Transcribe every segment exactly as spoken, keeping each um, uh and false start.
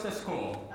goes to school.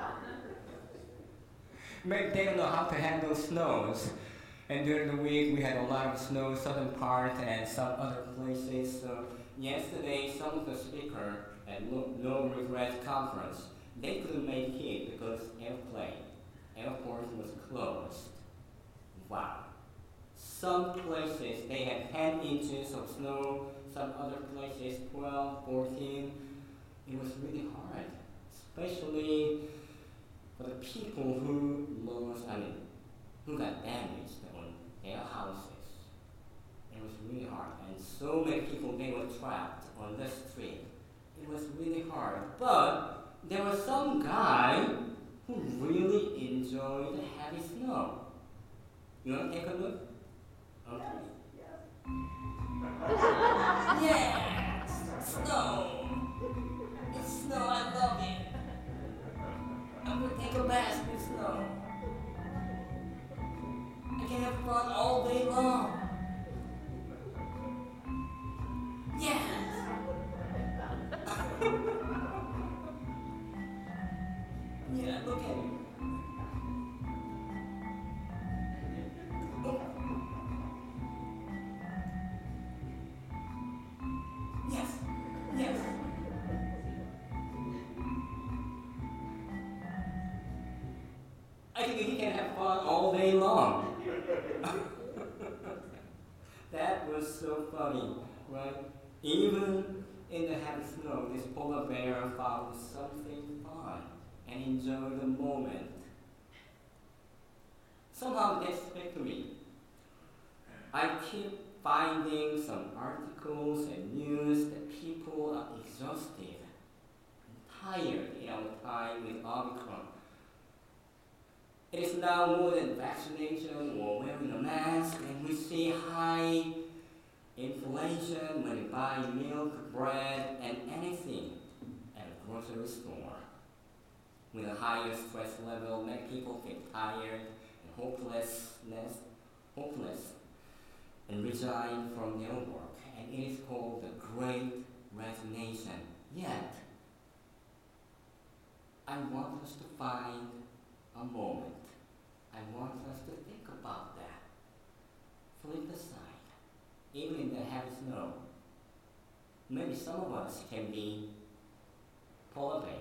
Maybe they don't know how to handle snows. And during the week, we had a lot of snow, southern part and some other places. So yesterday, some of the speakers at No, no Regret Conference, they couldn't make it because airplane, airport was closed. Wow. Some places, they had ten inches of snow, some other places twelve, fourteen. It was really hard, especially for the people who lost, I mean, who got damaged on their houses. It was really hard, and so many people, they were trapped on the street. It was really hard, but there was some guy who really enjoyed the heavy snow. You want to take a look? Okay. Yes! Snow! It's snow, I love it. I'm gonna take a bath with snow. I can have fun all day long. Yes! Yeah, look at it. Oh. Yes, yes. I think he can have fun all day long. That was so funny, right? Even in the heavy snow, this polar bear found something fun and enjoyed the moment. Somehow that's victory. I keep finding some articles and news that people are exhausted and tired in our time with Omicron. It is now more than vaccination or wearing a mask, and we see high inflation when we buy milk, bread, and anything at a grocery store. With a higher stress level, many people feel tired and hopelessness, hopeless, and resign from their work. And it is called the Great Resignation. Yet, I want us to find a moment. I want us to think about that. Flip the side. Even in the heavy snow, maybe some of us can be polar bear.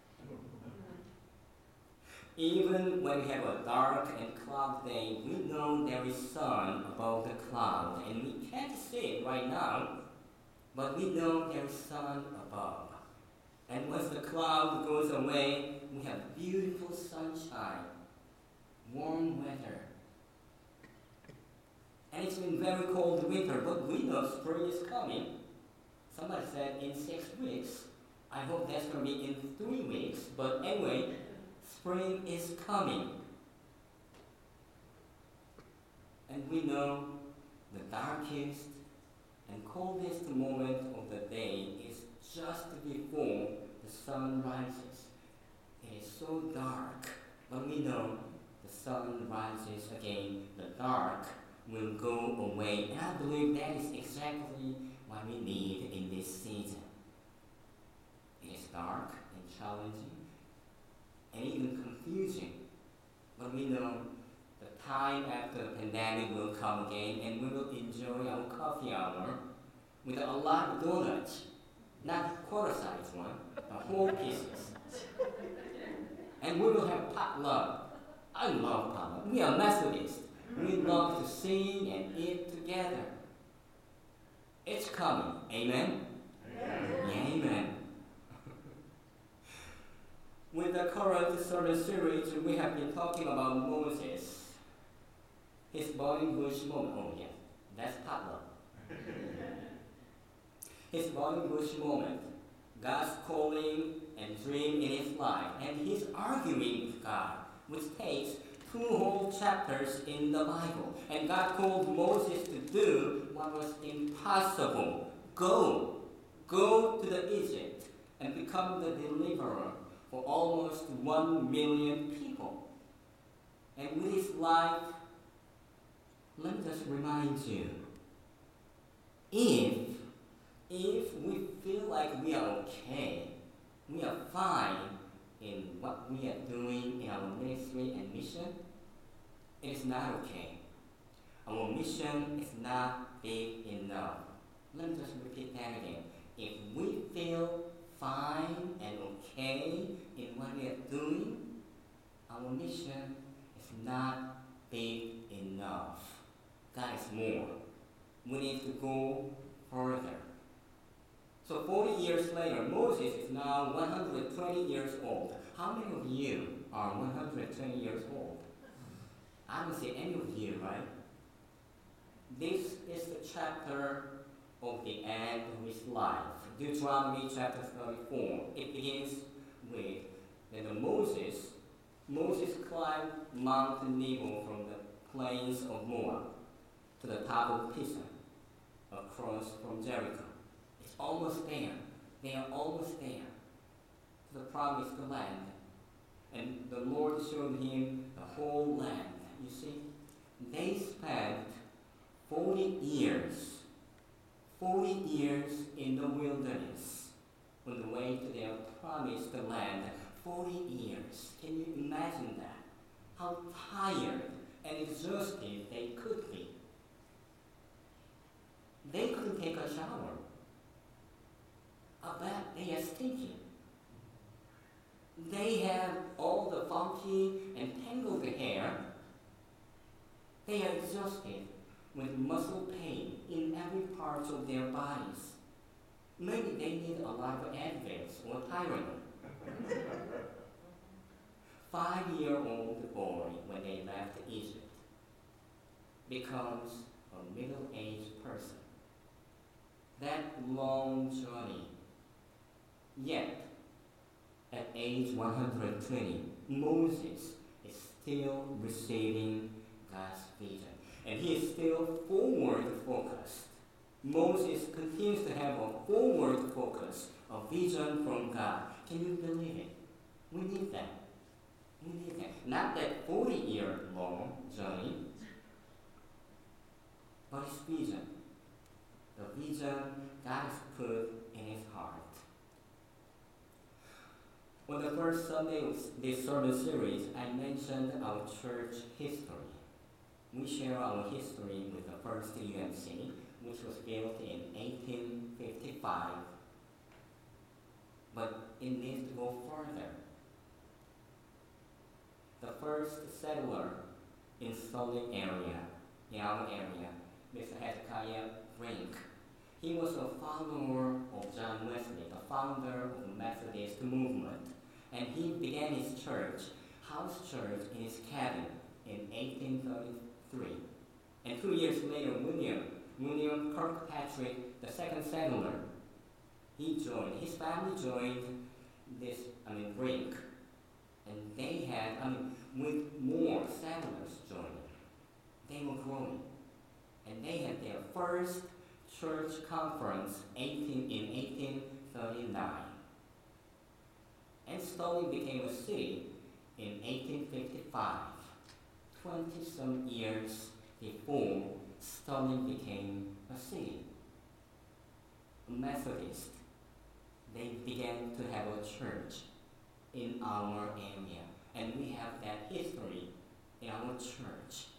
Even when we have a dark and cloud day, we know there is sun above the cloud, and we can't see it right now, but we know there is sun above. And once the cloud goes away, we have beautiful sunshine, warm weather. And it's been very cold winter, but we know spring is coming. Somebody said in six weeks. I hope that's going to be in three weeks. But anyway, spring is coming. And we know the darkest and coldest moment of the day is just before the sun rises. It is so dark, but we know the sun rises again. The dark will go away. And I believe that is exactly what we need in this season. It is dark and challenging and even confusing. But we know the time after the pandemic will come again, and we will enjoy our coffee hour with a lot of donuts. Not quarter-sized one, but whole pieces. And we will have potluck. I love potluck. We are Methodists. We love to sing and eat together. It's coming. Amen? Amen. Yeah, amen. With the current sermon series, we have been talking about Moses. His burning bush moment. Oh, yeah. That's potluck. His burning bush moment. God's calling and dream in his life. And he's arguing with God, which takes two whole chapters in the Bible. And God called Moses to do what was impossible. Go. Go to the Egypt and become the deliverer for almost one million people. And with his life, let me just remind you, if, if we feel like we are okay, we are fine, in what we are doing in our ministry and mission, it is not okay. Our mission is not big enough. Let me just repeat that again. If we feel fine and okay in what we are doing, our mission is not big enough. God is more. We need to go further. So forty years later, Moses is now one hundred twenty years old. How many of you are one hundred twenty years old? I don't see any of you, right? This is the chapter of the end of his life. Deuteronomy chapter thirty-four. It begins with that Moses, Moses climbed Mount Nebo from the plains of Moab to the top of Pisa, across from Jericho. It's almost there. They are almost there to the promised land. And the Lord showed him the whole land. You see, they spent forty years, forty years in the wilderness on the way to their promised land. forty years. Can you imagine that? How tired and exhausted they could be. They couldn't take a shower. I bet they are stinking. They have all the funky and tangled hair. They are exhausted with muscle pain in every part of their bodies. Maybe they need a lot of Advils or Tylenol. Five-year-old boy, when they left Egypt, becomes a middle-aged person. That long journey. Yet, at age one hundred twenty, Moses is still receiving God's vision. And he is still forward-focused. Moses continues to have a forward focus, a vision from God. Can you believe it? We need that. We need that. Not that forty-year-long journey, but his vision. The vision God has put in his heart. On the first Sunday of this sermon series, I mentioned our church history. We share our history with the first U M C, which was built in eighteen fifty-five. But it needs to go further. The first settler in Salt area, in our area, Mister Hezekiah Brink, he was a follower of John Wesley, the founder of the Methodist movement. And he began his church, house church, in his cabin in eighteen thirty-three. And two years later, William, William Kirkpatrick, the second settler, he joined, his family joined this, I mean, Brink. And they had, I mean, with more settlers joining, they were growing. And they had their first church conference eighteen, in eighteen thirty-nine. And Stirling became a city in eighteen fifty-five. Twenty-some years before Stirling became a city. A Methodist, they began to have a church in our area. And we have that history in our church.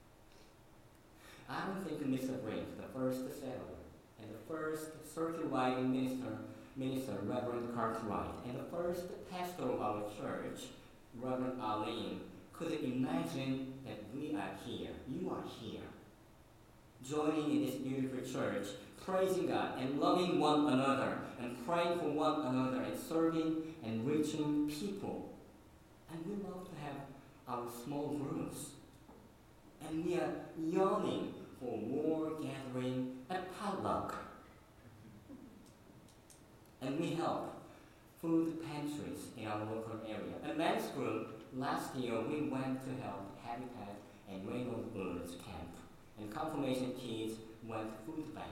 I don't think Mister Brink, the first settler, and the first circulating minister, Minister Reverend Cartwright, and the first pastor of our church, Reverend Arlene, could imagine that we are here, you are here, joining in this beautiful church, praising God and loving one another and praying for one another and serving and reaching people. And we love to have our small groups. And we are yearning for more gathering at potluck. And we help food pantries in our local area. A men's group, last year we went to help Habitat and Rainbow Birds Camp. And Confirmation Kids went food bank.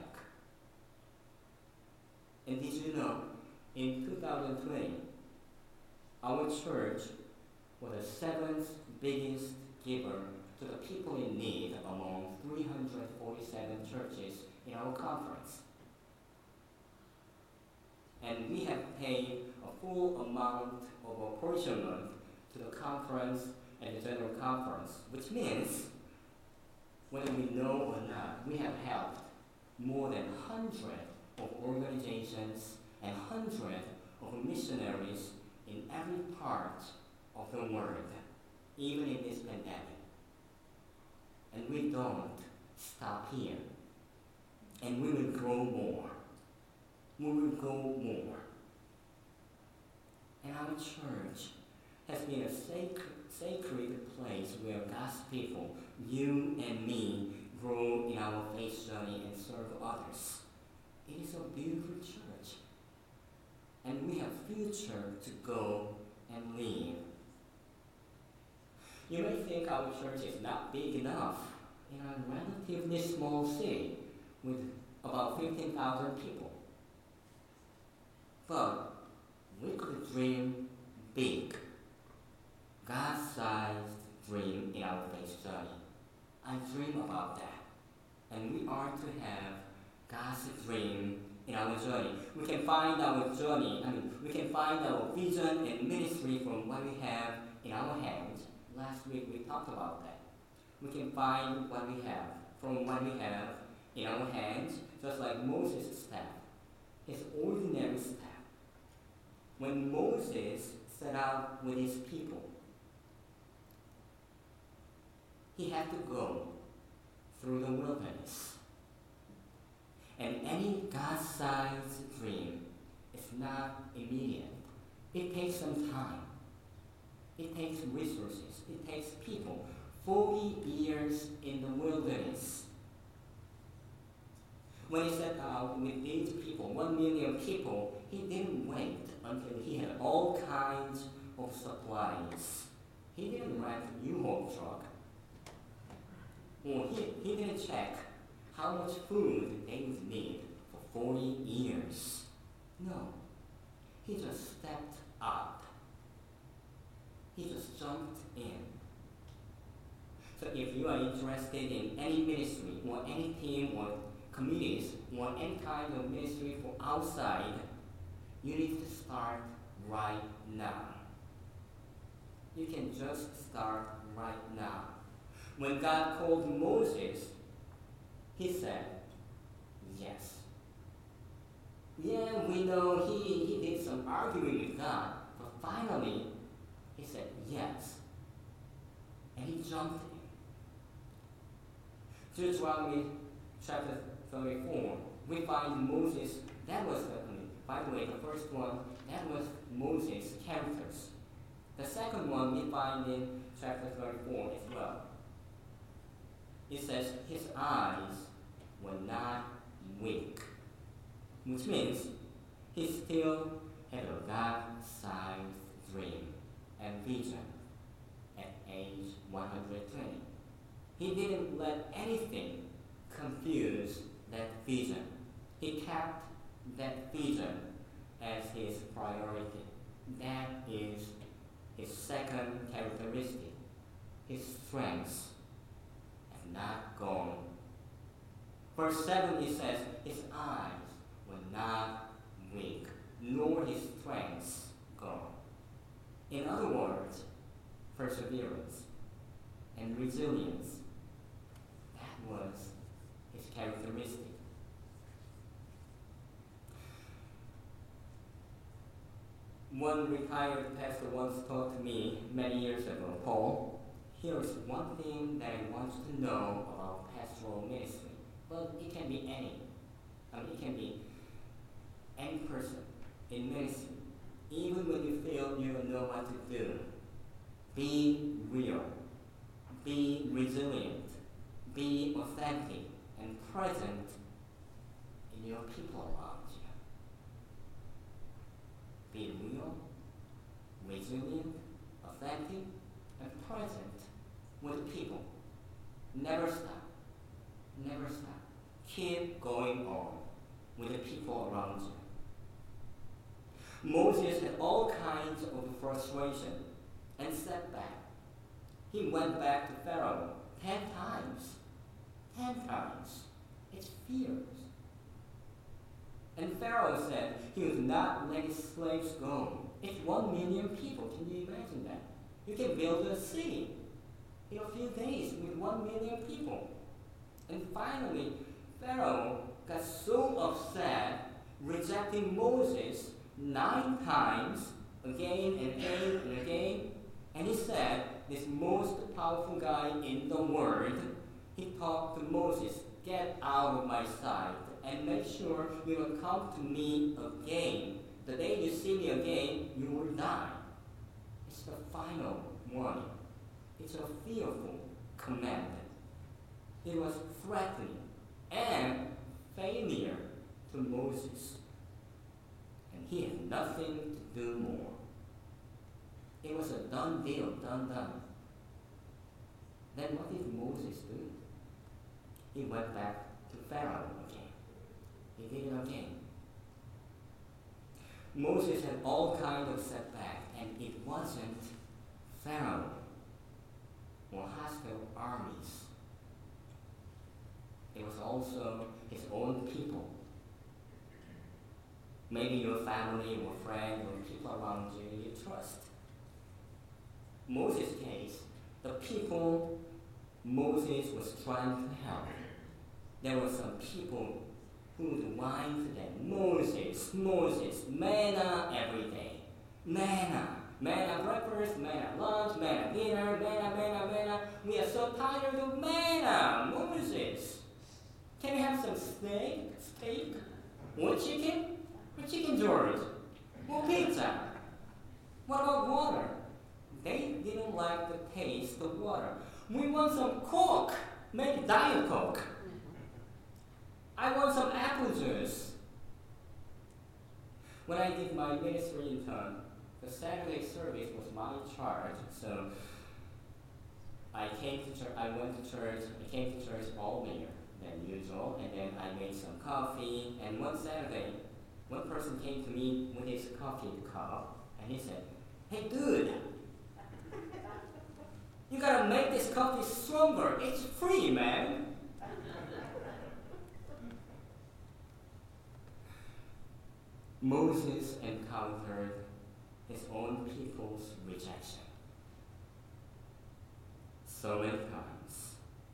And did you know, in two thousand twenty, our church was the seventh biggest giver to the people in need among three hundred forty-seven churches in our conference. and we have paid a full amount of apportionment to the conference and the general conference, which means, whether we know or not, we have helped more than hundreds of organizations and hundreds of missionaries in every part of the world, even in this pandemic. And we don't stop here. And we will grow more. We will go more. And our church has been a sacred, sacred place where God's people, you and me, grow in our faith journey and serve others. It is a beautiful church. And we have future to go and live. You may think our church is not big enough in a relatively small city with about fifteen thousand people. But we could dream big, God-sized dream in our faith journey. I dream about that. And we are to have God's dream in our journey. We can find our journey, I mean, we can find our vision and ministry from what we have in our hands. Last week we talked about that. We can find what we have from what we have in our hands, just like Moses' staff, his ordinary staff. When Moses set out with his people, he had to go through the wilderness. And any God-sized dream is not immediate. It takes some time. It takes resources. It takes people. Forty years in the wilderness. When he set out with these people, one million people, he didn't wait until he had all kinds of supplies. He didn't rent a U-Haul truck. Or he, he didn't check how much food they would need for forty years. No. He just stepped up. He just jumped in. So if you are interested in any ministry or any team or committees or any kind of ministry for outside, you need to start right now. You can just start right now. When God called Moses, he said, yes. Yeah, we know he, he did some arguing with God, but finally, he said yes. And he jumped in. Deuteronomy chapter thirty-four, we find Moses, that was, the, I mean, by the way, the first one, that was Moses' characters. The second one we find in chapter thirty-four as well. It says, his eyes were not weak, which means he still had a God-sized dream and vision at age one hundred twenty. He didn't let anything confuse that vision. He kept that vision as his priority. That is his second characteristic. His strengths have not gone. Verse seven, it says, his eyes were not weak, nor his strengths gone. In other words, perseverance and resilience. That was his characteristic. One retired pastor once taught to me many years ago, Paul, here is one thing that I want you to know about pastoral ministry. Well, it can be any. I mean, it can be any person in ministry. Even when you feel you don't know what to do, be real, be resilient, be authentic and present in your people around you. Be real, resilient, authentic, and present with people. Never stop. Never stop. Keep going on with the people around you. Moses had all kinds of frustration and setback. He went back to Pharaoh ten times. Ten times. It's fierce. And Pharaoh said he would not let his slaves go. It's one million people. Can you imagine that? You can build a city in a few days with one million people. And finally, Pharaoh got so upset, rejecting Moses nine times, again and again and again. And he said, this most powerful guy in the world, he talked to Moses, get out of my sight and make sure you don't come to me again. The day you see me again, you will die. It's the final warning. It's a fearful command. It was threatening and failure to Moses. And he had nothing to do more. It was a done deal, done, done. Then what did Moses do? He went back to Pharaoh again. He did it again. Moses had all kinds of setbacks, and it wasn't Pharaoh or hostile armies. It was also his own people. Maybe your family or friend or people around you you trust. Moses' case, the people Moses was trying to help, there were some people who would whine to them, Moses, Moses, manna every day. Manna, manna breakfast, manna lunch, manna dinner, manna, manna, manna. We are so tired of manna, Moses. Can we have some steak, steak, or chicken, or chicken George, or pizza? What about water? They didn't like the taste of water. We want some Coke, maybe Diet Coke. I want some apple juice. When I did my ministry intern, the Saturday service was my charge. So I came to church. I went to church. I came to church earlier than usual, and then I made some coffee. And one Saturday, one person came to me with his coffee cup, and he said, "Hey, dude, you gotta make this coffee stronger. It's free, man." Moses encountered his own people's rejection so many times.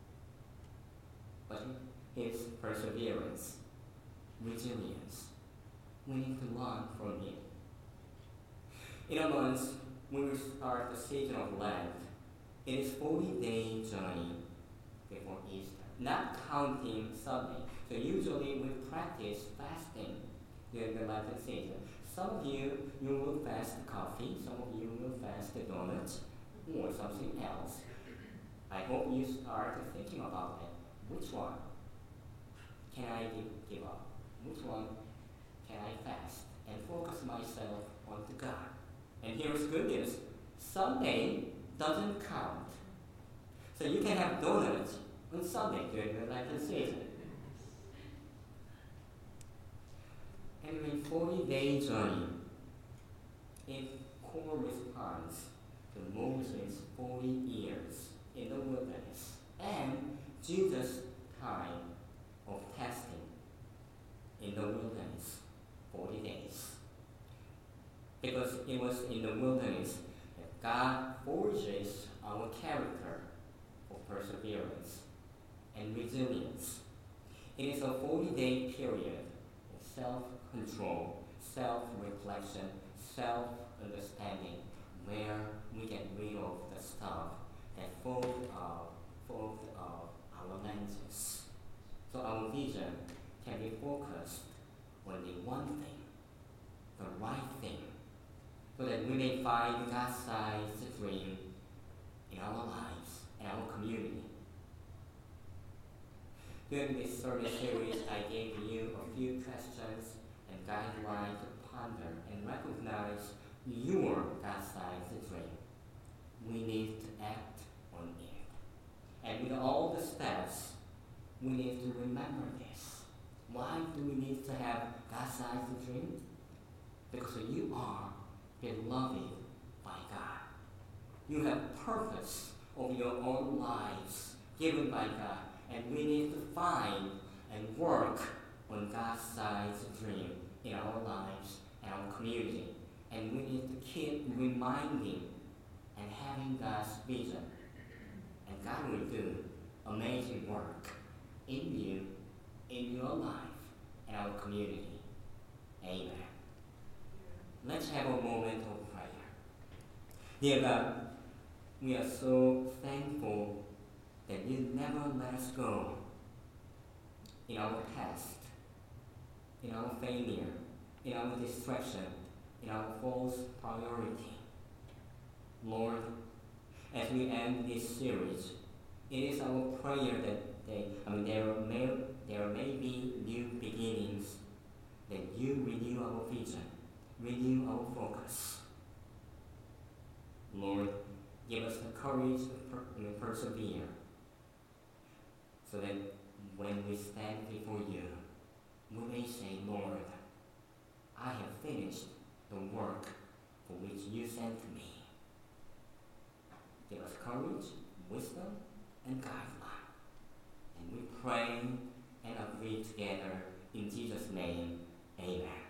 But his perseverance, resilience, we need to learn from him. In a month, we will start the season of Lent. It is forty-day journey before Easter, not counting Sunday. So usually we practice fasting during the Lenten season. Some of you, you will fast coffee. Some of you will fast donuts or something else. I hope you start thinking about it. Which one can I give, give up? Which one can I fast and focus myself on God? And here's good news. Sunday doesn't count. So you can have donuts on Sunday during the Lenten season. Anyway, forty-day journey, it corresponds to Moses' forty years in the wilderness and Jesus' time of testing in the wilderness, forty days. Because it was in the wilderness that God forges our character for perseverance and resilience. It is a forty-day period of self-control, self-reflection, self-understanding, where we get rid of the stuff that fogged up, fogged up our lenses. So our vision can be focused on the one thing, the right thing, so that we may find God-sized dream in our lives and our community. During this sermon series, I gave you a few questions and guidelines to ponder and recognize your God-sized dream. We need to act on it. And with all the steps, we need to remember this. Why do we need to have God-sized dream? Because you are beloved by God. You have purpose of your own lives given by God. And we need to find and work on God's sized dream community. And we need to keep reminding and having God's vision. And God will do amazing work in you, in your life, and our community. Amen. Let's have a moment of prayer. Dear God, we are so thankful that you never let us go in our past, in our failure, in our distraction, in our false priority. Lord, as we end this series, it is our prayer that they, I mean, there may, there may be new beginnings, that you renew our vision, renew our focus. Lord, give us the courage to per- I mean, persevere, so that when we stand before you, we may say, Lord, I have finished the work for which you sent me. Give us courage, wisdom, and guideline. And we pray and agree together in Jesus' name. Amen.